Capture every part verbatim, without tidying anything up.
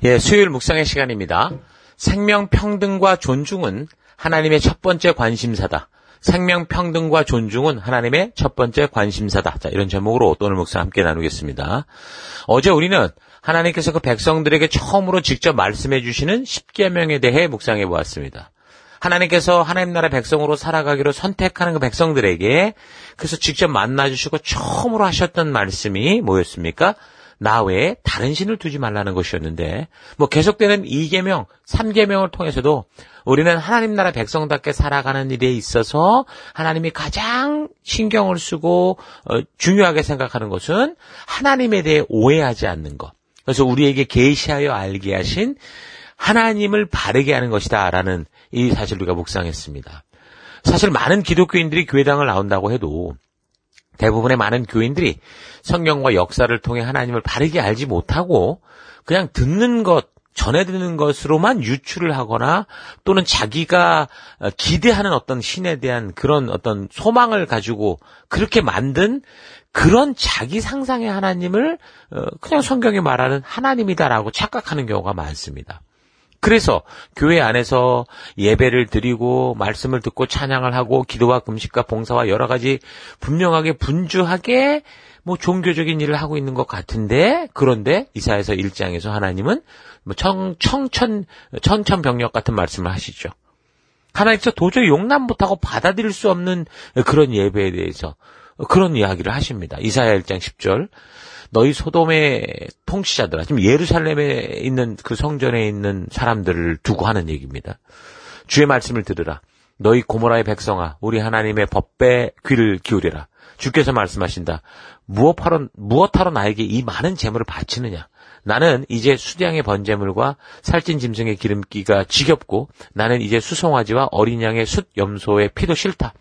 예, 수요일 묵상의 시간입니다. 생명평등과 존중은 하나님의 첫 번째 관심사다. 생명평등과 존중은 하나님의 첫 번째 관심사다. 자, 이런 제목으로 오늘 묵상 함께 나누겠습니다. 어제 우리는 하나님께서 그 백성들에게 처음으로 직접 말씀해 주시는 십계명에 대해 묵상해 보았습니다. 하나님께서 하나님 나라 백성으로 살아가기로 선택하는 그 백성들에게 그래서 직접 만나 주시고 처음으로 하셨던 말씀이 뭐였습니까? 나 외에 다른 신을 두지 말라는 것이었는데, 뭐 계속되는 이 계명, 삼 계명을 통해서도 우리는 하나님 나라 백성답게 살아가는 일에 있어서 하나님이 가장 신경을 쓰고 어, 중요하게 생각하는 것은 하나님에 대해 오해하지 않는 것. 그래서 우리에게 계시하여 알게 하신 하나님을 바르게 하는 것이다라는 이 사실 우리가 묵상했습니다. 사실 많은 기독교인들이 교회당을 나온다고 해도 대부분의 많은 교인들이 성경과 역사를 통해 하나님을 바르게 알지 못하고 그냥 듣는 것, 전해 듣는 것으로만 유추를 하거나 또는 자기가 기대하는 어떤 신에 대한 그런 어떤 소망을 가지고 그렇게 만든 그런 자기 상상의 하나님을 그냥 성경이 말하는 하나님이다라고 착각하는 경우가 많습니다. 그래서 교회 안에서 예배를 드리고 말씀을 듣고 찬양을 하고 기도와 금식과 봉사와 여러 가지 분명하게 분주하게 뭐 종교적인 일을 하고 있는 것 같은데, 그런데 이사야서 일 장에서 하나님은 뭐 청, 청천, 천천병력 같은 말씀을 하시죠. 하나님께서 도저히 용납 못하고 받아들일 수 없는 그런 예배에 대해서 그런 이야기를 하십니다. 이사야 일 장 십 절. 너희 소돔의 통치자들아, 지금 예루살렘에 있는 그 성전에 있는 사람들을 두고 하는 얘기입니다. 주의 말씀을 들으라. 너희 고모라의 백성아, 우리 하나님의 법에 귀를 기울이라. 주께서 말씀하신다. 무엇하러, 무엇하러 나에게 이 많은 재물을 바치느냐? 나는 이제 수량의 번제물과 살찐 짐승의 기름기가 지겹고 나는 이제 수송아지와 어린 양의 숫 염소의 피도 싫다.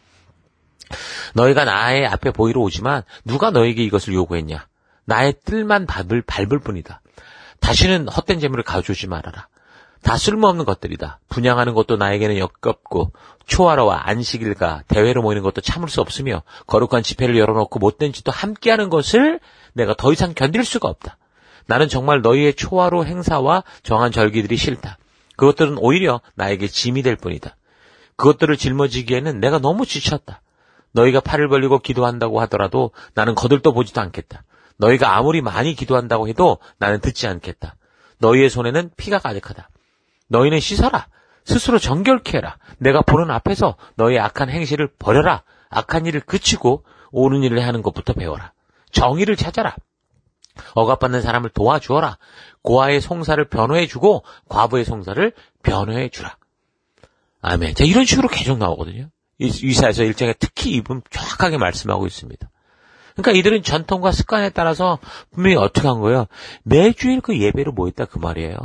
너희가 나의 앞에 보이러 오지만 누가 너에게 이것을 요구했냐? 나의 뜰만 밟을, 밟을 뿐이다. 다시는 헛된 재물을 가져오지 말아라. 다 쓸모없는 것들이다. 분양하는 것도 나에게는 역겹고 초하루와 안식일과 대회로 모이는 것도 참을 수 없으며 거룩한 집회를 열어놓고 못된 짓도 함께하는 것을 내가 더 이상 견딜 수가 없다. 나는 정말 너희의 초하루 행사와 정한 절기들이 싫다. 그것들은 오히려 나에게 짐이 될 뿐이다. 그것들을 짊어지기에는 내가 너무 지쳤다. 너희가 팔을 벌리고 기도한다고 하더라도 나는 거들떠 보지도 않겠다. 너희가 아무리 많이 기도한다고 해도 나는 듣지 않겠다. 너희의 손에는 피가 가득하다. 너희는 씻어라. 스스로 정결케 해라. 내가 보는 앞에서 너희의 악한 행실을 버려라. 악한 일을 그치고 옳은 일을 하는 것부터 배워라. 정의를 찾아라. 억압받는 사람을 도와주어라. 고아의 송사를 변호해주고 과부의 송사를 변호해주라. 아멘. 자, 이런 식으로 계속 나오거든요. 이사야서 일 장에 특히 이 부분 정확하게 말씀하고 있습니다. 그러니까 이들은 전통과 습관에 따라서 분명히 어떻게 한 거예요? 매주일 그 예배로 모였다 그 말이에요.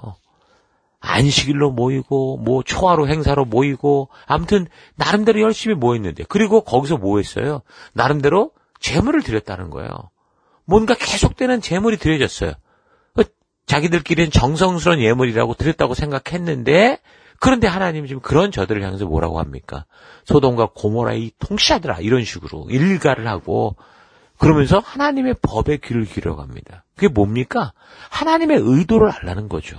안식일로 모이고 뭐 초하루 행사로 모이고 아무튼 나름대로 열심히 모였는데, 그리고 거기서 뭐 했어요? 나름대로 제물을 드렸다는 거예요. 뭔가 계속되는 제물이 드려졌어요. 자기들끼리는 정성스러운 예물이라고 드렸다고 생각했는데, 그런데 하나님이 지금 그런 저들을 향해서 뭐라고 합니까? 소돔과 고모라의 통치자들아, 이런 식으로 일가를 하고 그러면서 하나님의 법에 귀를 기울여갑니다. 그게 뭡니까? 하나님의 의도를 알라는 거죠.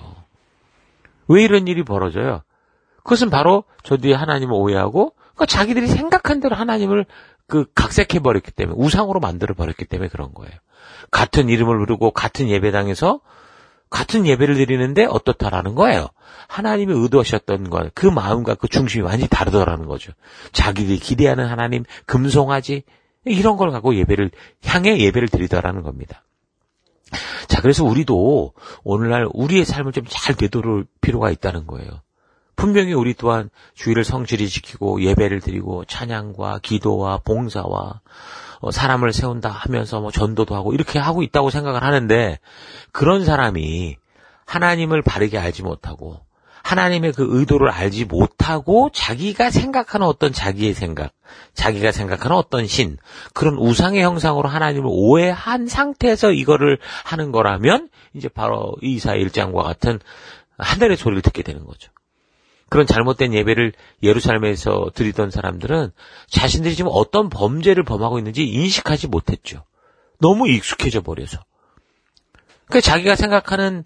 왜 이런 일이 벌어져요? 그것은 바로 저 뒤에 하나님을 오해하고 그러니까 자기들이 생각한 대로 하나님을 그 각색해버렸기 때문에, 우상으로 만들어버렸기 때문에 그런 거예요. 같은 이름을 부르고 같은 예배당에서 같은 예배를 드리는데 어떻다라는 거예요. 하나님이 의도하셨던 것, 그 마음과 그 중심이 완전히 다르더라는 거죠. 자기들이 기대하는 하나님, 금송아지 이런 걸 갖고 예배를 향해 예배를 드리더라는 겁니다. 자, 그래서 우리도 오늘날 우리의 삶을 좀 잘 되돌릴 필요가 있다는 거예요. 분명히 우리 또한 주일을 성실히 지키고 예배를 드리고 찬양과 기도와 봉사와 어, 사람을 세운다 하면서 뭐 전도도 하고 이렇게 하고 있다고 생각을 하는데, 그런 사람이 하나님을 바르게 알지 못하고 하나님의 그 의도를 알지 못하고 자기가 생각하는 어떤 자기의 생각, 자기가 생각하는 어떤 신, 그런 우상의 형상으로 하나님을 오해한 상태에서 이거를 하는 거라면 이제 바로 이사야 일 장과 같은 하늘의 소리를 듣게 되는 거죠. 그런 잘못된 예배를 예루살렘에서 드리던 사람들은 자신들이 지금 어떤 범죄를 범하고 있는지 인식하지 못했죠. 너무 익숙해져 버려서. 그러니까 자기가 생각하는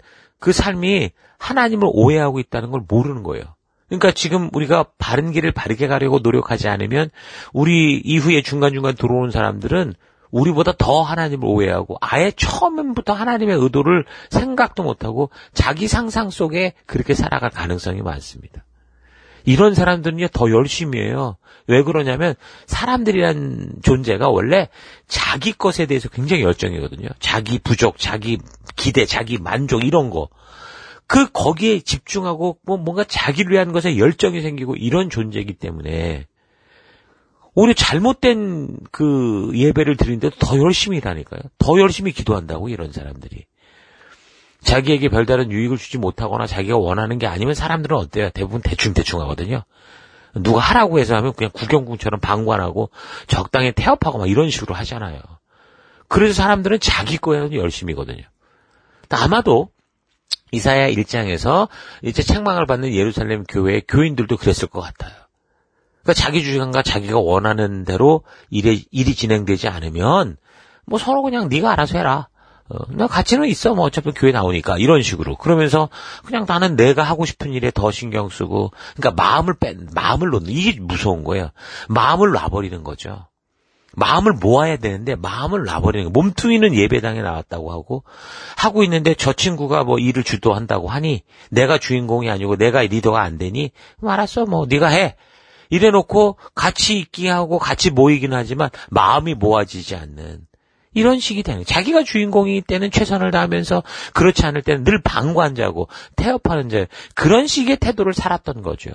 그 삶이 하나님을 오해하고 있다는 걸 모르는 거예요. 그러니까 지금 우리가 바른 길을 바르게 가려고 노력하지 않으면 우리 이후에 중간중간 들어오는 사람들은 우리보다 더 하나님을 오해하고 아예 처음부터 하나님의 의도를 생각도 못하고 자기 상상 속에 그렇게 살아갈 가능성이 많습니다. 이런 사람들은요 더 열심히 해요. 왜 그러냐면 사람들이란 존재가 원래 자기 것에 대해서 굉장히 열정이거든요. 자기 부족, 자기 기대, 자기 만족 이런 거. 그 거기에 집중하고 뭐 뭔가 자기를 위한 것에 열정이 생기고 이런 존재이기 때문에 오히려 잘못된 그 예배를 드리는데도 더 열심히 일하니까요. 더 열심히 기도한다고 이런 사람들이. 자기에게 별다른 유익을 주지 못하거나 자기가 원하는 게 아니면 사람들은 어때요? 대부분 대충대충 하거든요. 누가 하라고 해서 하면 그냥 구경꾼처럼 방관하고 적당히 태업하고 막 이런 식으로 하잖아요. 그래서 사람들은 자기 거에는 열심이거든요. 아마도 이사야 일 장에서 이제 책망을 받는 예루살렘 교회의 교인들도 그랬을 것 같아요. 그러니까 자기 주장과 자기가 원하는 대로 일이, 일이 진행되지 않으면 뭐 서로 그냥 네가 알아서 해라. 어, 나 가치는 있어. 뭐 어차피 교회 나오니까 이런 식으로 그러면서 그냥 나는 내가 하고 싶은 일에 더 신경 쓰고 그러니까 마음을 뺀 마음을 놓는 이게 무서운 거예요. 마음을 놔버리는 거죠. 마음을 모아야 되는데 마음을 놔버리는 거예요. 몸뚱이는 예배당에 나왔다고 하고 하고 있는데 저 친구가 뭐 일을 주도한다고 하니 내가 주인공이 아니고 내가 리더가 안 되니 뭐 알았어 뭐 네가 해. 이래놓고 같이 있기 하고 같이 모이긴 하지만 마음이 모아지지 않는 이런 식이 되는 거예요. 자기가 주인공일 때는 최선을 다하면서 그렇지 않을 때는 늘 방관자고 태업하는 자 그런 식의 태도를 살았던 거죠.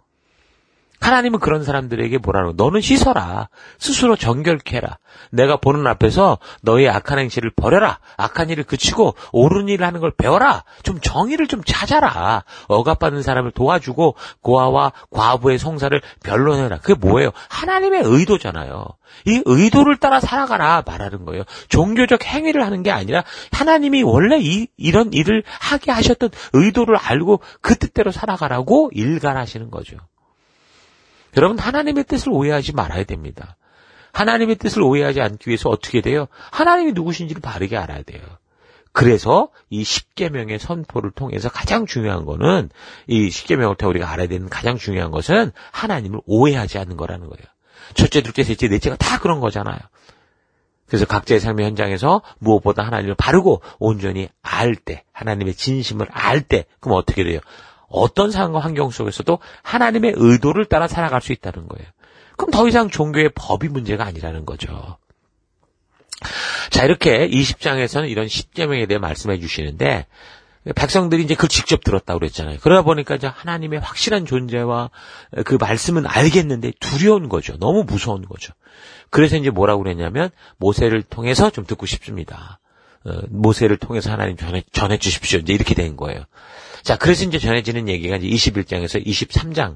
하나님은 그런 사람들에게 뭐라는 거야. 너는 씻어라. 스스로 정결케 해라. 내가 보는 앞에서 너의 악한 행실을 버려라. 악한 일을 그치고 옳은 일을 하는 걸 배워라. 좀 정의를 좀 찾아라. 억압받는 사람을 도와주고 고아와 과부의 송사를 변론해라. 그게 뭐예요? 하나님의 의도잖아요. 이 의도를 따라 살아가라 말하는 거예요. 종교적 행위를 하는 게 아니라 하나님이 원래 이, 이런 일을 하게 하셨던 의도를 알고 그 뜻대로 살아가라고 일관하시는 거죠. 여러분 하나님의 뜻을 오해하지 말아야 됩니다. 하나님의 뜻을 오해하지 않기 위해서 어떻게 돼요? 하나님이 누구신지를 바르게 알아야 돼요. 그래서 이 십계명의 선포를 통해서 가장 중요한 거는 이 십계명을 통해 우리가 알아야 되는 가장 중요한 것은 하나님을 오해하지 않는 거라는 거예요. 첫째, 둘째, 셋째, 넷째가 다 그런 거잖아요. 그래서 각자의 삶의 현장에서 무엇보다 하나님을 바르고 온전히 알 때, 하나님의 진심을 알 때, 그럼 어떻게 돼요? 어떤 상황과 환경 속에서도 하나님의 의도를 따라 살아갈 수 있다는 거예요. 그럼 더 이상 종교의 법이 문제가 아니라는 거죠. 자, 이렇게 이십 장에서는 이런 십계명에 대해 말씀해 주시는데 백성들이 이제 그걸 직접 들었다고 그랬잖아요. 그러다 보니까 이제 하나님의 확실한 존재와 그 말씀은 알겠는데 두려운 거죠. 너무 무서운 거죠. 그래서 이제 뭐라고 그랬냐면 모세를 통해서 좀 듣고 싶습니다. 어, 모세를 통해서 하나님 전해, 전해 주십시오. 이제 이렇게 된 거예요. 자, 그래서 이제 전해지는 얘기가 이제 이십일 장에서 이십삼 장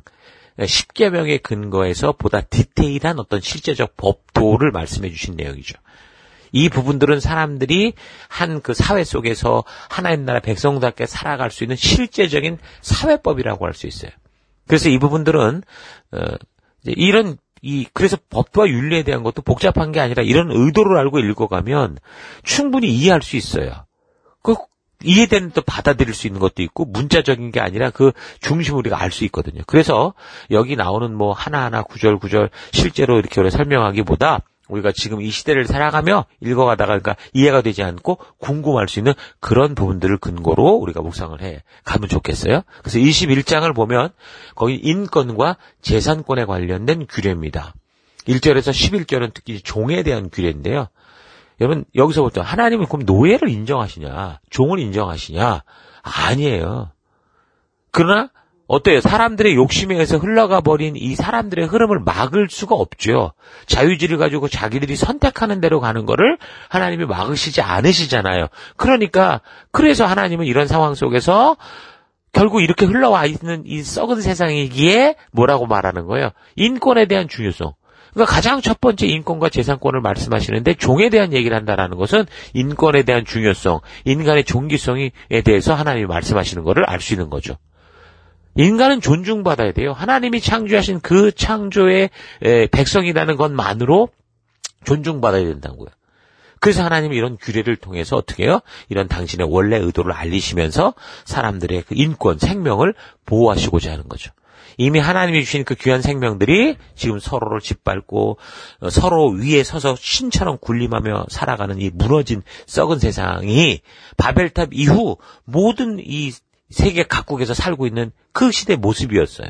십계명의 근거에서 보다 디테일한 어떤 실제적 법도를 말씀해 주신 내용이죠. 이 부분들은 사람들이 한 그 사회 속에서 하나님 나라 백성답게 살아갈 수 있는 실제적인 사회법이라고 할 수 있어요. 그래서 이 부분들은 어, 이제 이런 이 그래서 법과 윤리에 대한 것도 복잡한 게 아니라 이런 의도를 알고 읽어가면 충분히 이해할 수 있어요. 그 이해되는 또 받아들일 수 있는 것도 있고 문자적인 게 아니라 그 중심을 우리가 알 수 있거든요. 그래서 여기 나오는 뭐 하나하나 구절 구절 실제로 이렇게 우리가 설명하기보다 우리가 지금 이 시대를 살아가며 읽어가다가 그러니까 이해가 되지 않고 궁금할 수 있는 그런 부분들을 근거로 우리가 묵상을 해 가면 좋겠어요. 그래서 이십일 장을 보면 거기 인권과 재산권에 관련된 규례입니다. 일 절에서 십일 절은 특히 종에 대한 규례인데요. 여러분 여기서부터 하나님은 그럼 노예를 인정하시냐 종을 인정하시냐 아니에요. 그러나 어때요? 사람들의 욕심에 의해서 흘러가 버린 이 사람들의 흐름을 막을 수가 없죠. 자유지를 가지고 자기들이 선택하는 대로 가는 거를 하나님이 막으시지 않으시잖아요. 그러니까 그래서 하나님은 이런 상황 속에서 결국 이렇게 흘러와 있는 이 썩은 세상이기에 뭐라고 말하는 거예요? 인권에 대한 중요성. 그러니까 가장 첫 번째 인권과 재산권을 말씀하시는데 종에 대한 얘기를 한다는 것은 인권에 대한 중요성, 인간의 종기성에 대해서 하나님이 말씀하시는 것을 알 수 있는 거죠. 인간은 존중받아야 돼요. 하나님이 창조하신 그 창조의 백성이라는 것만으로 존중받아야 된다고요. 그래서 하나님이 이런 규례를 통해서 어떻게 해요? 이런 당신의 원래 의도를 알리시면서 사람들의 그 인권, 생명을 보호하시고자 하는 거죠. 이미 하나님이 주신 그 귀한 생명들이 지금 서로를 짓밟고 서로 위에 서서 신처럼 군림하며 살아가는 이 무너진 썩은 세상이 바벨탑 이후 모든 이 세계 각국에서 살고 있는 그 시대의 모습이었어요.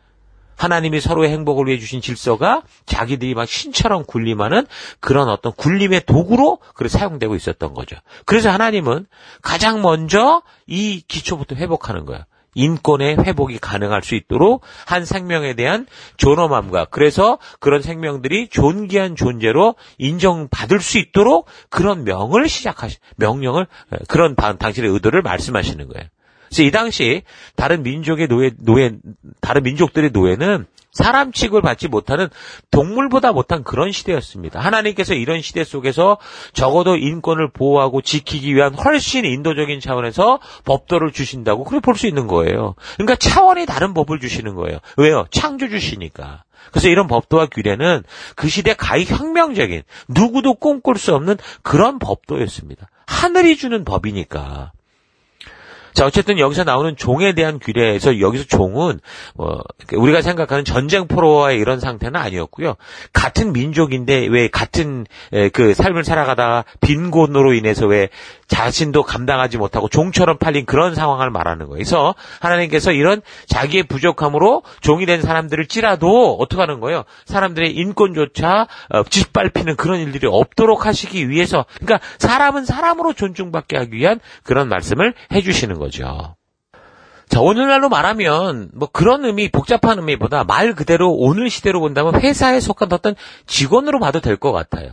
하나님이 서로의 행복을 위해 주신 질서가 자기들이 막 신처럼 군림하는 그런 어떤 군림의 도구로 그래 사용되고 있었던 거죠. 그래서 하나님은 가장 먼저 이 기초부터 회복하는 거예요. 인권의 회복이 가능할 수 있도록 한 생명에 대한 존엄함과 그래서 그런 생명들이 존귀한 존재로 인정받을 수 있도록 그런 명을 시작하시, 명령을, 그런 당신의 의도를 말씀하시는 거예요. 그래서 이 당시 다른 민족의 노예, 노예, 다른 민족들의 노예는 사람 취급을 받지 못하는 동물보다 못한 그런 시대였습니다. 하나님께서 이런 시대 속에서 적어도 인권을 보호하고 지키기 위한 훨씬 인도적인 차원에서 법도를 주신다고 그렇게 볼 수 있는 거예요. 그러니까 차원이 다른 법을 주시는 거예요. 왜요? 창조주시니까. 그래서 이런 법도와 규례는 그 시대 가히 혁명적인 누구도 꿈꿀 수 없는 그런 법도였습니다. 하늘이 주는 법이니까. 자, 어쨌든 여기서 나오는 종에 대한 규례에서 여기서 종은 뭐 우리가 생각하는 전쟁 포로와의 이런 상태는 아니었고요. 같은 민족인데 왜 같은 그 삶을 살아가다가 빈곤으로 인해서 왜 자신도 감당하지 못하고 종처럼 팔린 그런 상황을 말하는 거예요. 그래서 하나님께서 이런 자기의 부족함으로 종이 된 사람들을 찌라도 어떻게 하는 거예요? 사람들의 인권조차 짓밟히는 그런 일들이 없도록 하시기 위해서, 그러니까 사람은 사람으로 존중받게 하기 위한 그런 말씀을 해주시는 거죠. 자, 오늘날로 말하면 뭐 그런 의미, 복잡한 의미보다 말 그대로 오늘 시대로 본다면 회사에 속한 어떤 직원으로 봐도 될 것 같아요.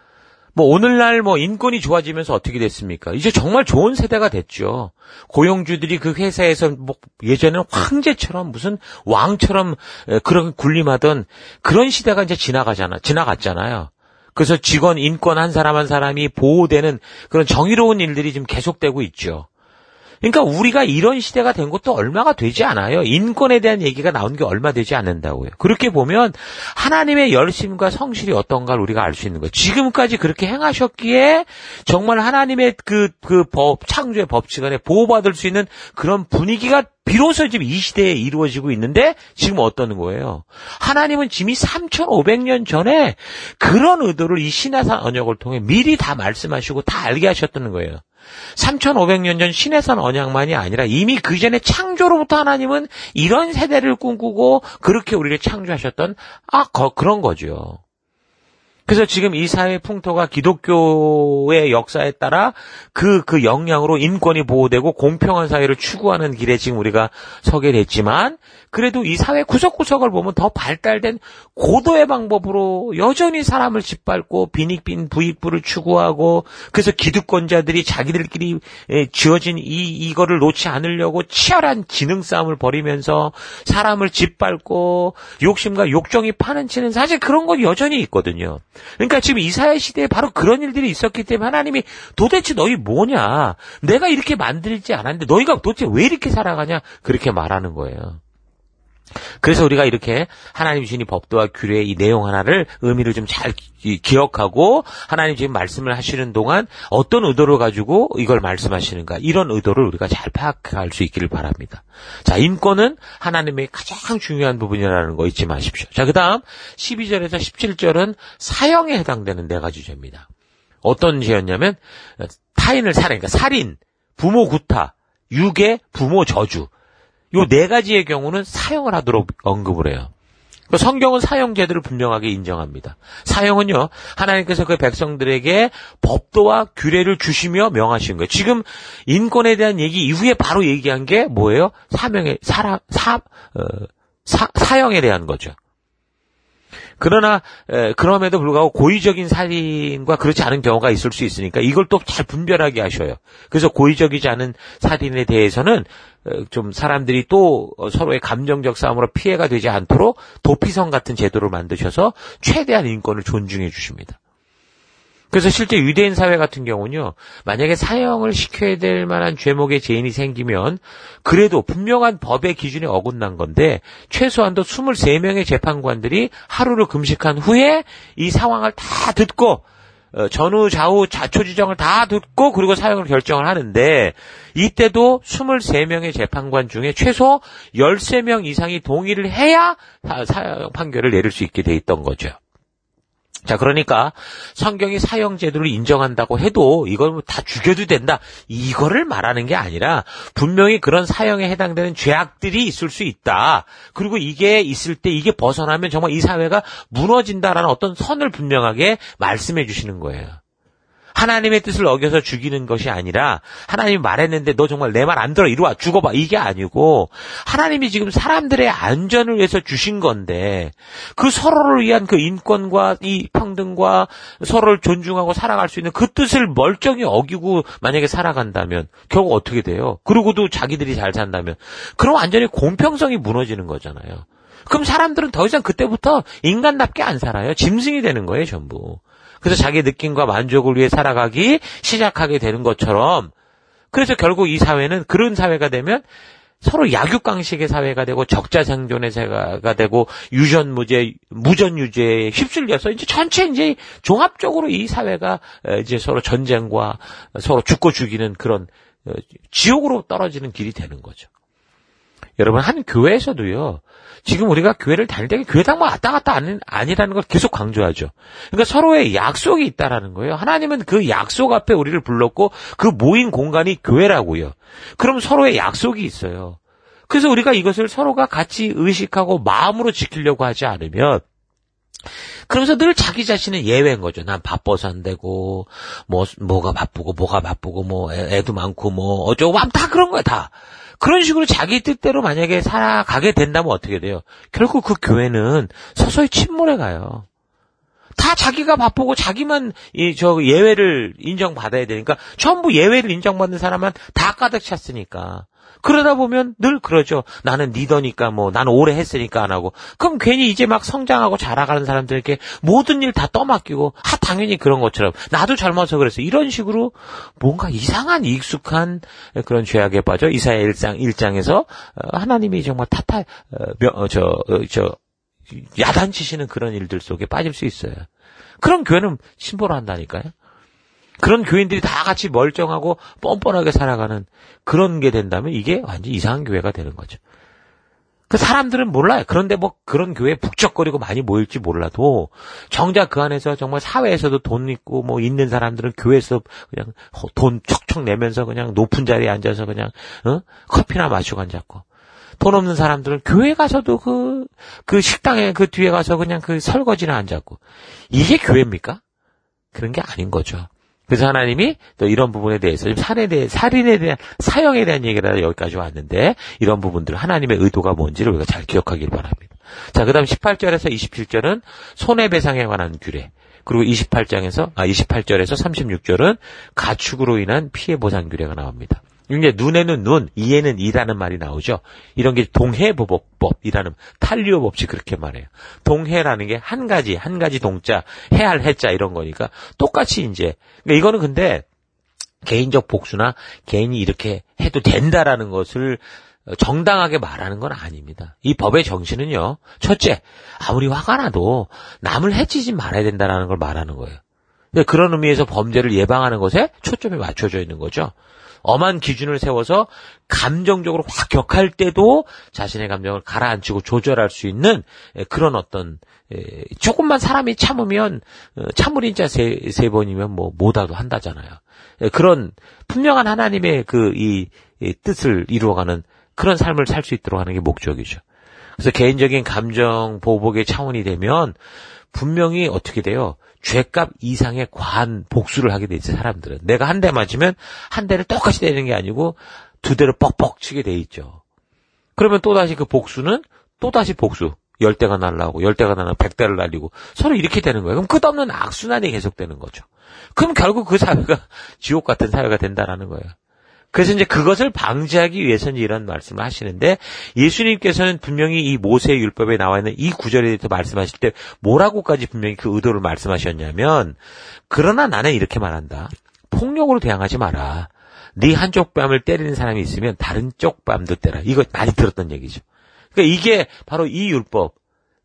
뭐 오늘날 뭐 인권이 좋아지면서 어떻게 됐습니까? 이제 정말 좋은 세대가 됐죠. 고용주들이 그 회사에서 뭐 예전에는 황제처럼 무슨 왕처럼 그런 군림하던 그런 시대가 이제 지나가잖아, 지나갔잖아요. 그래서 직원 인권 한 사람 한 사람이 보호되는 그런 정의로운 일들이 지금 계속되고 있죠. 그러니까 우리가 이런 시대가 된 것도 얼마가 되지 않아요. 인권에 대한 얘기가 나온 게 얼마 되지 않는다고요. 그렇게 보면 하나님의 열심과 성실이 어떤가를 우리가 알 수 있는 거예요. 지금까지 그렇게 행하셨기에 정말 하나님의 그, 그 법, 창조의 법칙 안에 보호받을 수 있는 그런 분위기가 비로소 지금 이 시대에 이루어지고 있는데 지금 어떠는 거예요? 하나님은 이미 삼천오백 년 전에 그런 의도를 이 시내산 언약을 통해 미리 다 말씀하시고 다 알게 하셨다는 거예요. 삼천오백 년 전 시내산 언약만이 아니라 이미 그 전에 창조로부터 하나님은 이런 세대를 꿈꾸고 그렇게 우리를 창조하셨던 아 거, 그런 거죠. 그래서 지금 이 사회 풍토가 기독교의 역사에 따라 그, 그 영향으로 인권이 보호되고 공평한 사회를 추구하는 길에 지금 우리가 서게 됐지만 그래도 이 사회 구석구석을 보면 더 발달된 고도의 방법으로 여전히 사람을 짓밟고 빈익빈 부익부를 추구하고 그래서 기득권자들이 자기들끼리 지어진 이, 이거를 놓지 않으려고 치열한 지능 싸움을 벌이면서 사람을 짓밟고 욕심과 욕정이 파는 치는 사실 그런 건 여전히 있거든요. 그러니까 지금 이 사회 시대에 바로 그런 일들이 있었기 때문에 하나님이 도대체 너희 뭐냐? 내가 이렇게 만들지 않았는데 너희가 도대체 왜 이렇게 살아가냐? 그렇게 말하는 거예요. 그래서 우리가 이렇게 하나님 주신 이 법도와 규례의 이 내용 하나를 의미를 좀 잘 기억하고 하나님 지금 말씀을 하시는 동안 어떤 의도를 가지고 이걸 말씀하시는가 이런 의도를 우리가 잘 파악할 수 있기를 바랍니다. 자, 인권은 하나님의 가장 중요한 부분이라는 거 잊지 마십시오. 자, 그 다음 십이 절에서 십칠 절은 사형에 해당되는 네 가지 죄입니다. 어떤 죄였냐면 타인을 살인, 그러니까 살인, 부모 구타, 유괴, 부모 저주 요 네 가지의 경우는 사형을 하도록 언급을 해요. 성경은 사형제도를 분명하게 인정합니다. 사형은요, 하나님께서 그 백성들에게 법도와 규례를 주시며 명하신 거예요. 지금 인권에 대한 얘기 이후에 바로 얘기한 게 뭐예요? 사명의, 사라, 사, 어, 사, 사형에 대한 거죠. 그러나 에, 그럼에도 불구하고 고의적인 살인과 그렇지 않은 경우가 있을 수 있으니까 이걸 또 잘 분별하게 하셔요. 그래서 고의적이지 않은 살인에 대해서는 에, 좀 사람들이 또 서로의 감정적 싸움으로 피해가 되지 않도록 도피성 같은 제도를 만드셔서 최대한 인권을 존중해 주십니다. 그래서 실제 유대인 사회 같은 경우는요, 만약에 사형을 시켜야 될 만한 죄목의 죄인이 생기면 그래도 분명한 법의 기준에 어긋난 건데 최소한도 이십삼 명의 재판관들이 하루를 금식한 후에 이 상황을 다 듣고 어, 전후 좌우 자초지정을 다 듣고 그리고 사형을 결정을 하는데 이때도 이십삼 명의 재판관 중에 최소 십삼 명 이상이 동의를 해야 사형 판결을 내릴 수 있게 돼 있던 거죠. 자, 그러니까 성경이 사형 제도를 인정한다고 해도 이걸 다 죽여도 된다. 이거를 말하는 게 아니라 분명히 그런 사형에 해당되는 죄악들이 있을 수 있다. 그리고 이게 있을 때 이게 벗어나면 정말 이 사회가 무너진다라는 어떤 선을 분명하게 말씀해 주시는 거예요. 하나님의 뜻을 어겨서 죽이는 것이 아니라 하나님이 말했는데 너 정말 내 말 안 들어 이리 와 죽어봐 이게 아니고 하나님이 지금 사람들의 안전을 위해서 주신 건데 그 서로를 위한 그 인권과 이 평등과 서로를 존중하고 살아갈 수 있는 그 뜻을 멀쩡히 어기고 만약에 살아간다면 결국 어떻게 돼요? 그러고도 자기들이 잘 산다면 그럼 완전히 공평성이 무너지는 거잖아요. 그럼 사람들은 더 이상 그때부터 인간답게 안 살아요. 짐승이 되는 거예요 전부. 그래서 자기 느낌과 만족을 위해 살아가기 시작하게 되는 것처럼 그래서 결국 이 사회는 그런 사회가 되면 서로 약육강식의 사회가 되고 적자생존의 사회가 되고 유전무죄, 무전유죄에 휩쓸려서 이제 전체 이제 종합적으로 이 사회가 이제 서로 전쟁과 서로 죽고 죽이는 그런 지옥으로 떨어지는 길이 되는 거죠. 여러분 한 교회에서도요. 지금 우리가 교회를 다닐 때 교회당만 왔다 갔다 아니, 아니라는 걸 계속 강조하죠. 그러니까 서로의 약속이 있다라는 거예요. 하나님은 그 약속 앞에 우리를 불렀고 그 모인 공간이 교회라고요. 그럼 서로의 약속이 있어요. 그래서 우리가 이것을 서로가 같이 의식하고 마음으로 지키려고 하지 않으면 그러면서 늘 자기 자신은 예외인 거죠. 난 바빠서 안 되고 뭐 뭐가 바쁘고 뭐가 바쁘고 뭐 애, 애도 많고 뭐 어쩌고 하면 다 그런 거야 다. 그런 식으로 자기 뜻대로 만약에 살아가게 된다면 어떻게 돼요? 결국 그 교회는 서서히 침몰해 가요. 다 자기가 바쁘고 자기만 이 저 예외를 인정받아야 되니까 전부 예외를 인정받는 사람은 다 가득 찼으니까. 그러다 보면 늘 그러죠. 나는 리더니까 뭐 나는 오래 했으니까 안 하고. 그럼 괜히 이제 막 성장하고 자라가는 사람들에게 모든 일 다 떠맡기고 아 당연히 그런 것처럼 나도 젊어서 그랬어. 이런 식으로 뭔가 이상한 익숙한 그런 죄악에 빠져 이사야 일 장 일 장에서 하나님이 정말 타타 저저 저 야단치시는 그런 일들 속에 빠질 수 있어요. 그런 교회는 신보로 한다니까요. 그런 교인들이 다 같이 멀쩡하고 뻔뻔하게 살아가는 그런 게 된다면 이게 완전 이상한 교회가 되는 거죠. 그 사람들은 몰라요. 그런데 뭐 그런 교회에 북적거리고 많이 모일지 몰라도 정작 그 안에서 정말 사회에서도 돈 있고 뭐 있는 사람들은 교회에서 그냥 돈 척척 내면서 그냥 높은 자리에 앉아서 그냥 어? 커피나 마시고 앉았고 돈 없는 사람들은 교회 가서도 그, 그 식당에 그 뒤에 가서 그냥 그 설거지나 앉았고 이게 교회입니까? 그런 게 아닌 거죠. 그래서 하나님이 또 이런 부분에 대해서 지금 살인에 대해, 살인에 대한 사형에 대한 얘기를 여기까지 왔는데 이런 부분들 하나님의 의도가 뭔지를 우리가 잘 기억하길 바랍니다. 자, 그다음 십팔 절에서 이십칠 절은 손해배상에 관한 규례. 그리고 이십팔 장에서 아 이십팔 절에서 삼십육 절은 가축으로 인한 피해 보상 규례가 나옵니다. 이제 눈에는 눈, 이에는 이라는 말이 나오죠. 이런 게 동해보복법이라는 탈리오 법칙 그렇게 말해요. 동해라는 게 한 가지, 한 가지 동자, 해할 해자 이런 거니까 똑같이 이제 그러니까 이거는 근데 개인적 복수나 개인이 이렇게 해도 된다라는 것을 정당하게 말하는 건 아닙니다. 이 법의 정신은요. 첫째, 아무리 화가 나도 남을 해치지 말아야 된다라는 걸 말하는 거예요. 그런 의미에서 범죄를 예방하는 것에 초점이 맞춰져 있는 거죠. 엄한 기준을 세워서 감정적으로 확 격할 때도 자신의 감정을 가라앉히고 조절할 수 있는 그런 어떤 조금만 사람이 참으면 참을인자 세, 세 번이면 뭐 뭐다도 한다잖아요. 그런 분명한 하나님의 그 이 뜻을 이루어가는 그런 삶을 살 수 있도록 하는 게 목적이죠. 그래서 개인적인 감정 보복의 차원이 되면 분명히 어떻게 돼요? 죄값 이상의 과한 복수를 하게 돼 있어요, 사람들은. 내가 한 대 맞으면 한 대를 똑같이 때리는 게 아니고 두 대를 뻑뻑 치게 돼 있죠. 그러면 또다시 그 복수는 또다시 복수. 열 대가 날라오고 열 대가 날라오고 백 대를 날리고 서로 이렇게 되는 거예요. 그럼 끝없는 악순환이 계속되는 거죠. 그럼 결국 그 사회가 지옥 같은 사회가 된다라는 거예요. 그래서 이제 그것을 방지하기 위해서는 이런 말씀을 하시는데 예수님께서는 분명히 이 모세의 율법에 나와 있는 이 구절에 대해서 말씀하실 때 뭐라고까지 분명히 그 의도를 말씀하셨냐면 그러나 나는 이렇게 말한다. 폭력으로 대항하지 마라. 네 한쪽 뺨을 때리는 사람이 있으면 다른 쪽 뺨도 때라. 이거 많이 들었던 얘기죠. 그러니까 이게 바로 이 율법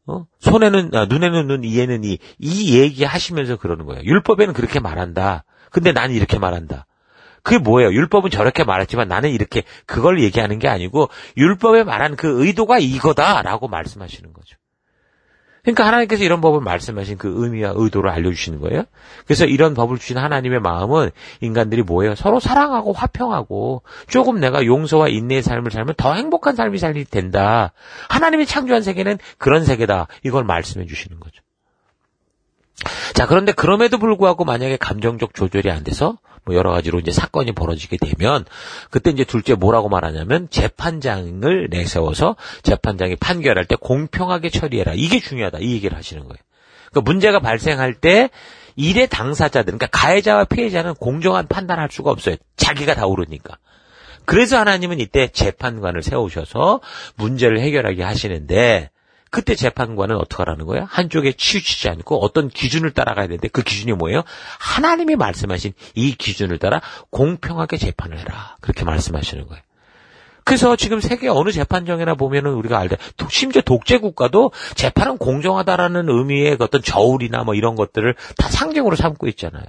어? 손에는, 아, 눈에는 눈, 이에는 이, 이 얘기 하시면서 그러는 거예요. 율법에는 그렇게 말한다. 근데 나는 이렇게 말한다. 그게 뭐예요? 율법은 저렇게 말했지만 나는 이렇게 그걸 얘기하는 게 아니고 율법에 말한 그 의도가 이거다라고 말씀하시는 거죠. 그러니까 하나님께서 이런 법을 말씀하신 그 의미와 의도를 알려주시는 거예요. 그래서 이런 법을 주신 하나님의 마음은 인간들이 뭐예요? 서로 사랑하고 화평하고 조금 내가 용서와 인내의 삶을 살면 더 행복한 삶이 살이 된다. 하나님이 창조한 세계는 그런 세계다. 이걸 말씀해 주시는 거죠. 자, 그런데 그럼에도 불구하고 만약에 감정적 조절이 안 돼서 뭐 여러 가지로 이제 사건이 벌어지게 되면 그때 이제 둘째 뭐라고 말하냐면 재판장을 내세워서 재판장이 판결할 때 공평하게 처리해라. 이게 중요하다. 이 얘기를 하시는 거예요. 그러니까 문제가 발생할 때 일의 당사자들, 그러니까 가해자와 피해자는 공정한 판단할 수가 없어요. 자기가 다 옳으니까. 그래서 하나님은 이때 재판관을 세우셔서 문제를 해결하게 하시는데 그때 재판관은 어떻게 하라는 거예요? 한쪽에 치우치지 않고 어떤 기준을 따라가야 되는데 그 기준이 뭐예요? 하나님이 말씀하신 이 기준을 따라 공평하게 재판을 해라. 그렇게 말씀하시는 거예요. 그래서 지금 세계 어느 재판정이나 보면은 우리가 알다, 심지어 독재 국가도 재판은 공정하다라는 의미의 어떤 저울이나 뭐 이런 것들을 다 상징으로 삼고 있잖아요.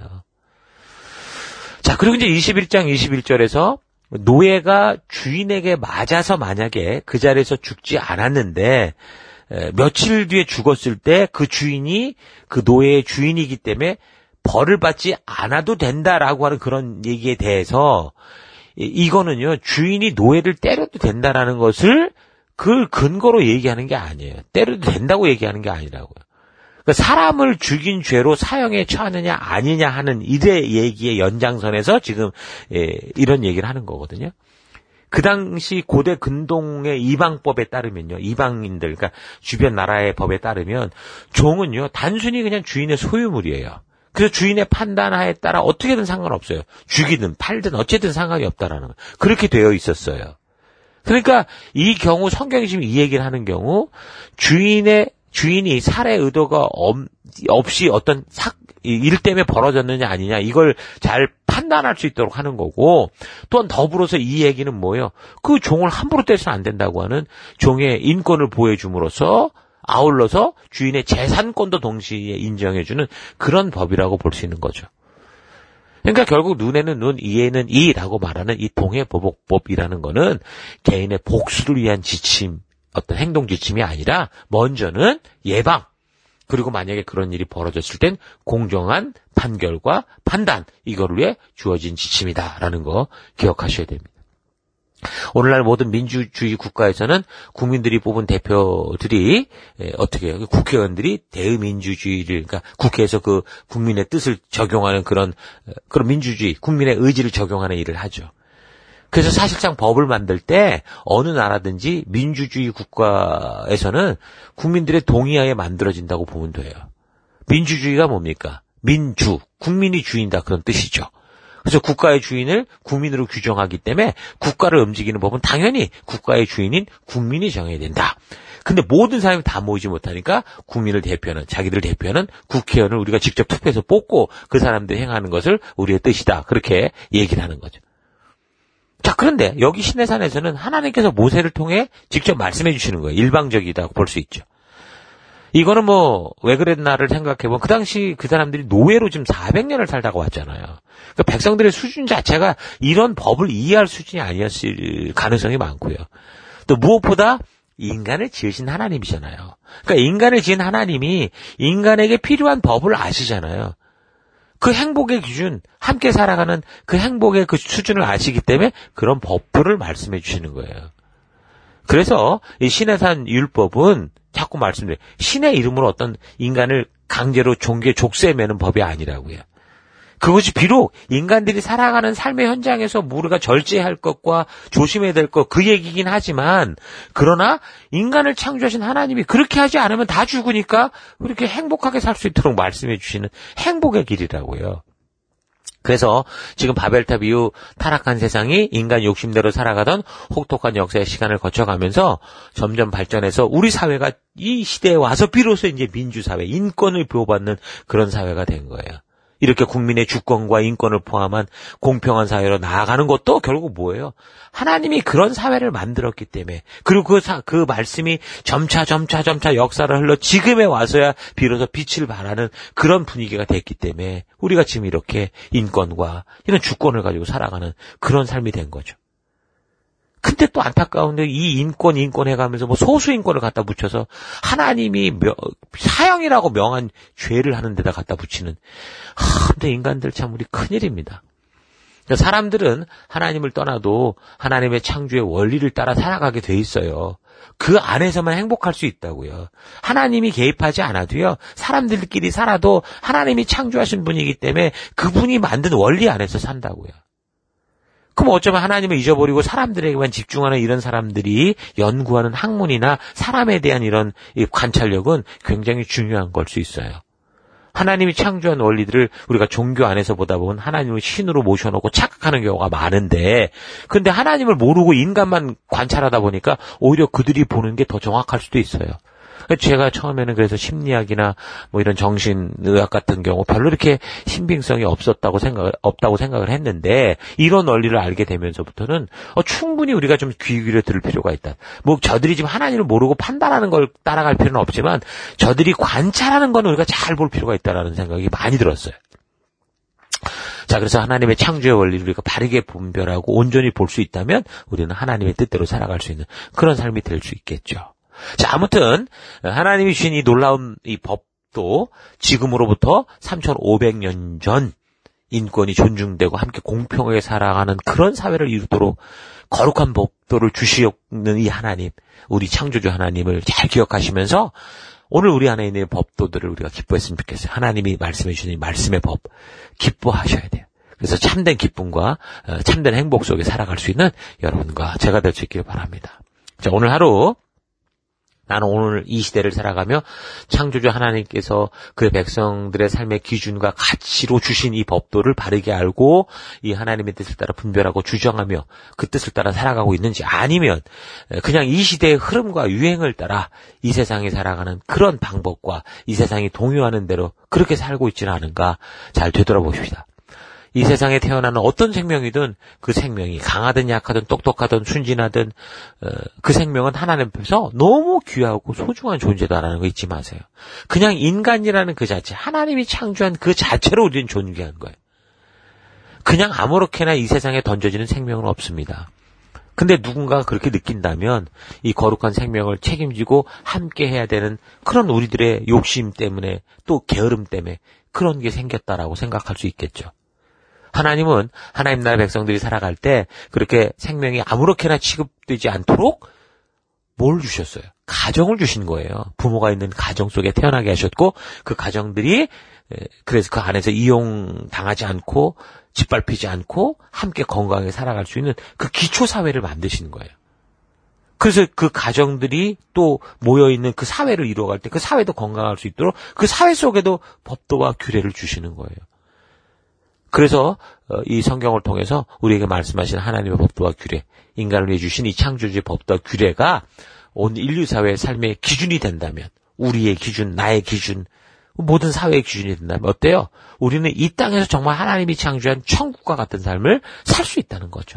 자, 그리고 이제 이십일 장 이십일 절에서 노예가 주인에게 맞아서 만약에 그 자리에서 죽지 않았는데 며칠 뒤에 죽었을 때 그 주인이 그 노예의 주인이기 때문에 벌을 받지 않아도 된다라고 하는 그런 얘기에 대해서 이거는요, 주인이 노예를 때려도 된다라는 것을 그 근거로 얘기하는 게 아니에요. 때려도 된다고 얘기하는 게 아니라고요. 그러니까 사람을 죽인 죄로 사형에 처하느냐 아니냐 하는 이래 얘기의 연장선에서 지금 이런 얘기를 하는 거거든요. 그 당시 고대 근동의 이방법에 따르면요, 이방인들, 그러니까 주변 나라의 법에 따르면 종은요, 단순히 그냥 주인의 소유물이에요. 그래서 주인의 판단하에 따라 어떻게든 상관없어요. 죽이든 팔든 어쨌든 상관이 없다라는 거. 그렇게 되어 있었어요. 그러니까 이 경우 성경이 지금 이 얘기를 하는 경우 주인의 주인이 살해 의도가 없이 어떤 사, 일 때문에 벌어졌느냐 아니냐 이걸 잘 판단할 수 있도록 하는 거고, 또한 더불어서 이 얘기는 뭐예요? 그 종을 함부로 때려서는 안 된다고 하는 종의 인권을 보여줌으로써 아울러서 주인의 재산권도 동시에 인정해주는 그런 법이라고 볼 수 있는 거죠. 그러니까 결국 눈에는 눈, 이에는 이라고 말하는 이 동해보복법이라는 거는 개인의 복수를 위한 지침, 어떤 행동 지침이 아니라 먼저는 예방, 그리고 만약에 그런 일이 벌어졌을 땐 공정한 판결과 판단, 이거를 위해 주어진 지침이다라는 거 기억하셔야 됩니다. 오늘날 모든 민주주의 국가에서는 국민들이 뽑은 대표들이 어떻게 해요? 국회의원들이 대의민주주의를, 그러니까 국회에서 그 국민의 뜻을 적용하는 그런 그런 민주주의, 국민의 의지를 적용하는 일을 하죠. 그래서 사실상 법을 만들 때 어느 나라든지 민주주의 국가에서는 국민들의 동의하에 만들어진다고 보면 돼요. 민주주의가 뭡니까? 민주, 국민이 주인다, 그런 뜻이죠. 그래서 국가의 주인을 국민으로 규정하기 때문에 국가를 움직이는 법은 당연히 국가의 주인인 국민이 정해야 된다. 근데 모든 사람이 다 모이지 못하니까 국민을 대표하는, 자기들을 대표하는 국회의원을 우리가 직접 투표해서 뽑고 그 사람들이 행하는 것을 우리의 뜻이다. 그렇게 얘기를 하는 거죠. 자, 그런데 여기 시내산에서는 하나님께서 모세를 통해 직접 말씀해 주시는 거예요. 일방적이다고 볼 수 있죠. 이거는 뭐 왜 그랬나를 생각해보면 그 당시 그 사람들이 노예로 지금 사백 년을 살다가 왔잖아요. 그러니까 백성들의 수준 자체가 이런 법을 이해할 수준이 아니었을 가능성이 많고요. 또 무엇보다 인간을 지으신 하나님이잖아요. 그러니까 인간을 지은 하나님이 인간에게 필요한 법을 아시잖아요. 그 행복의 기준, 함께 살아가는 그 행복의 그 수준을 아시기 때문에 그런 법들을 말씀해 주시는 거예요. 그래서 이 시내산 율법은 자꾸 말씀드려요. 신의 이름으로 어떤 인간을 강제로 종교의 족쇄에 매는 법이 아니라고요. 그것이 비록 인간들이 살아가는 삶의 현장에서 우리가 절제할 것과 조심해야 될 것, 그 얘기긴 하지만, 그러나 인간을 창조하신 하나님이 그렇게 하지 않으면 다 죽으니까 그렇게 행복하게 살 수 있도록 말씀해 주시는 행복의 길이라고요. 그래서 지금 바벨탑 이후 타락한 세상이 인간 욕심대로 살아가던 혹독한 역사의 시간을 거쳐가면서 점점 발전해서 우리 사회가 이 시대에 와서 비로소 이제 민주사회, 인권을 보호받는 그런 사회가 된 거예요. 이렇게 국민의 주권과 인권을 포함한 공평한 사회로 나아가는 것도 결국 뭐예요? 하나님이 그런 사회를 만들었기 때문에, 그리고 그, 사, 그 말씀이 점차 점차 점차 역사를 흘러 지금에 와서야 비로소 빛을 발하는 그런 분위기가 됐기 때문에 우리가 지금 이렇게 인권과 이런 주권을 가지고 살아가는 그런 삶이 된 거죠. 근데 또 안타까운데 이 인권 인권 해가면서 뭐 소수 인권을 갖다 붙여서 하나님이 명, 사형이라고 명한 죄를 하는 데다 갖다 붙이는, 하, 근데 인간들 참 우리 큰일입니다. 사람들은 하나님을 떠나도 하나님의 창조의 원리를 따라 살아가게 돼 있어요. 그 안에서만 행복할 수 있다고요. 하나님이 개입하지 않아도요, 사람들끼리 살아도 하나님이 창조하신 분이기 때문에 그분이 만든 원리 안에서 산다고요. 그럼 어쩌면 하나님을 잊어버리고 사람들에게만 집중하는 이런 사람들이 연구하는 학문이나 사람에 대한 이런 관찰력은 굉장히 중요한 걸 수 있어요. 하나님이 창조한 원리들을 우리가 종교 안에서 보다 보면 하나님을 신으로 모셔놓고 착각하는 경우가 많은데, 근데 하나님을 모르고 인간만 관찰하다 보니까 오히려 그들이 보는 게 더 정확할 수도 있어요. 제가 처음에는 그래서 심리학이나 뭐 이런 정신의학 같은 경우 별로 이렇게 신빙성이 없었다고 생각, 없다고 생각을 했는데, 이런 원리를 알게 되면서부터는 어, 충분히 우리가 좀 귀 기울여 들을 필요가 있다. 뭐 저들이 지금 하나님을 모르고 판단하는 걸 따라갈 필요는 없지만 저들이 관찰하는 건 우리가 잘 볼 필요가 있다라는 생각이 많이 들었어요. 자, 그래서 하나님의 창조의 원리를 우리가 바르게 분별하고 온전히 볼 수 있다면 우리는 하나님의 뜻대로 살아갈 수 있는 그런 삶이 될 수 있겠죠. 자, 아무튼 하나님이 주신 이 놀라운 이 법도 지금으로부터 삼천오백 년 전 인권이 존중되고 함께 공평하게 살아가는 그런 사회를 이루도록 거룩한 법도를 주시는 이 하나님, 우리 창조주 하나님을 잘 기억하시면서 오늘 우리 안에 있는 법도들을 우리가 기뻐했으면 좋겠어요. 하나님이 말씀해 주신 이 말씀의 법 기뻐하셔야 돼요. 그래서 참된 기쁨과 참된 행복 속에 살아갈 수 있는 여러분과 제가 될 수 있기를 바랍니다. 자, 오늘 하루 나는 오늘 이 시대를 살아가며 창조주 하나님께서 그 백성들의 삶의 기준과 가치로 주신 이 법도를 바르게 알고 이 하나님의 뜻을 따라 분별하고 주장하며 그 뜻을 따라 살아가고 있는지, 아니면 그냥 이 시대의 흐름과 유행을 따라 이 세상에 살아가는 그런 방법과 이 세상이 동요하는 대로 그렇게 살고 있지는 않은가 잘 되돌아보십시다. 이 세상에 태어나는 어떤 생명이든 그 생명이 강하든 약하든 똑똑하든 순진하든 어, 그 생명은 하나님 앞에서 너무 귀하고 소중한 존재다라는 거 잊지 마세요. 그냥 인간이라는 그 자체, 하나님이 창조한 그 자체로 우리는 존귀한 거예요. 그냥 아무렇게나 이 세상에 던져지는 생명은 없습니다. 근데 누군가가 그렇게 느낀다면 이 거룩한 생명을 책임지고 함께 해야 되는 그런 우리들의 욕심 때문에, 또 게으름 때문에 그런 게 생겼다라고 생각할 수 있겠죠. 하나님은 하나님 나라 백성들이 살아갈 때 그렇게 생명이 아무렇게나 취급되지 않도록 뭘 주셨어요? 가정을 주신 거예요. 부모가 있는 가정 속에 태어나게 하셨고, 그 가정들이 그래서 그 안에서 이용당하지 않고 짓밟히지 않고 함께 건강하게 살아갈 수 있는 그 기초 사회를 만드시는 거예요. 그래서 그 가정들이 또 모여있는 그 사회를 이루어갈 때 그 사회도 건강할 수 있도록 그 사회 속에도 법도와 규례를 주시는 거예요. 그래서 이 성경을 통해서 우리에게 말씀하신 하나님의 법도와 규례, 인간을 위해 주신 이 창조주의 법도와 규례가 온 인류 사회의 삶의 기준이 된다면, 우리의 기준, 나의 기준, 모든 사회의 기준이 된다면 어때요? 우리는 이 땅에서 정말 하나님이 창조한 천국과 같은 삶을 살 수 있다는 거죠.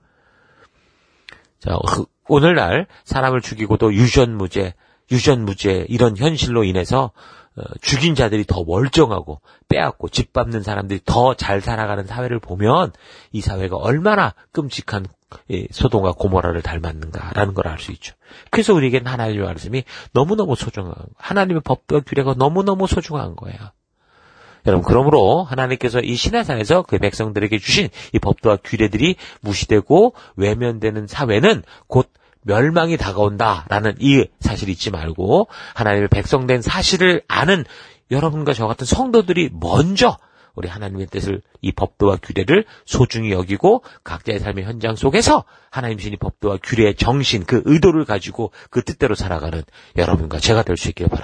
자, 오늘날 사람을 죽이고도 유전무죄, 유전무죄 이런 현실로 인해서 죽인 자들이 더 멀쩡하고 빼앗고 짓밟는 사람들이 더 잘 살아가는 사회를 보면 이 사회가 얼마나 끔찍한 소돔과 고모라를 닮았는가라는 걸 알 수 있죠. 그래서 우리에게는 하나님의 말씀이 너무너무 소중한, 하나님의 법과 규례가 너무너무 소중한 거예요. 여러분, 그러므로 하나님께서 이 시내산에서 그 백성들에게 주신 이 법도와 규례들이 무시되고 외면되는 사회는 곧 멸망이 다가온다라는 이 사실을 잊지 말고, 하나님의 백성된 사실을 아는 여러분과 저 같은 성도들이 먼저 우리 하나님의 뜻을, 이 법도와 규례를 소중히 여기고 각자의 삶의 현장 속에서 하나님 주신 이 법도와 규례의 정신, 그 의도를 가지고 그 뜻대로 살아가는 여러분과 제가 될 수 있기를 바랍니다.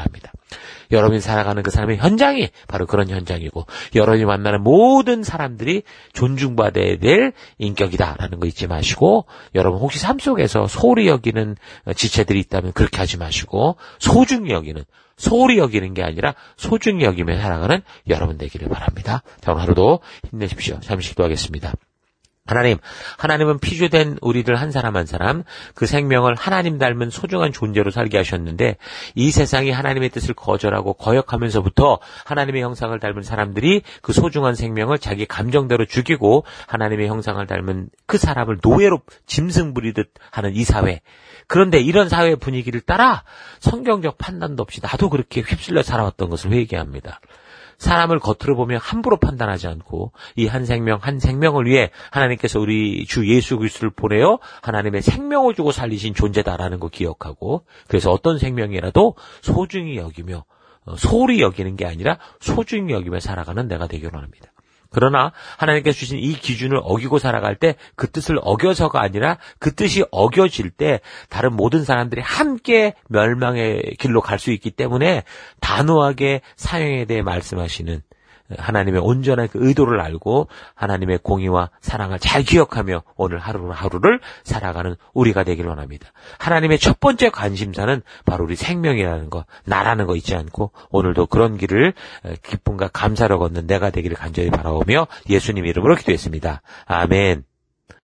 여러분이 살아가는 그 사람의 현장이 바로 그런 현장이고 여러분이 만나는 모든 사람들이 존중받아야 될 인격이다라는 거 잊지 마시고 여러분 혹시 삶 속에서 소홀히 여기는 지체들이 있다면 그렇게 하지 마시고 소중히 여기는 소홀히 여기는 게 아니라 소중히 여기며 살아가는 여러분 되기를 바랍니다. 자, 오늘 하루도 힘내십시오. 잠시 기도하겠습니다. 하나님, 하나님은 피조된 우리들 한 사람 한 사람 그 생명을 하나님 닮은 소중한 존재로 살게 하셨는데 이 세상이 하나님의 뜻을 거절하고 거역하면서부터 하나님의 형상을 닮은 사람들이 그 소중한 생명을 자기 감정대로 죽이고 하나님의 형상을 닮은 그 사람을 노예로 짐승 부리듯 하는 이 사회. 그런데 이런 사회 분위기를 따라 성경적 판단도 없이 나도 그렇게 휩쓸려 살아왔던 것을 회개합니다. 사람을 겉으로 보면 함부로 판단하지 않고 이 한 생명 한 생명을 위해 하나님께서 우리 주 예수 그리스도를 보내어 하나님의 생명을 주고 살리신 존재다라는 거 기억하고 그래서 어떤 생명이라도 소중히 여기며 소홀히 여기는 게 아니라 소중히 여기며 살아가는 내가 되기를 원합니다. 그러나 하나님께서 주신 이 기준을 어기고 살아갈 때 그 뜻을 어겨서가 아니라 그 뜻이 어겨질 때 다른 모든 사람들이 함께 멸망의 길로 갈 수 있기 때문에 단호하게 사형에 대해 말씀하시는 하나님의 온전한 그 의도를 알고 하나님의 공의와 사랑을 잘 기억하며 오늘 하루하루를 살아가는 우리가 되길 원합니다. 하나님의 첫 번째 관심사는 바로 우리 생명이라는 거, 나라는 거 잊지 않고 오늘도 그런 길을 기쁨과 감사로 걷는 내가 되기를 간절히 바라오며 예수님 이름으로 기도했습니다. 아멘.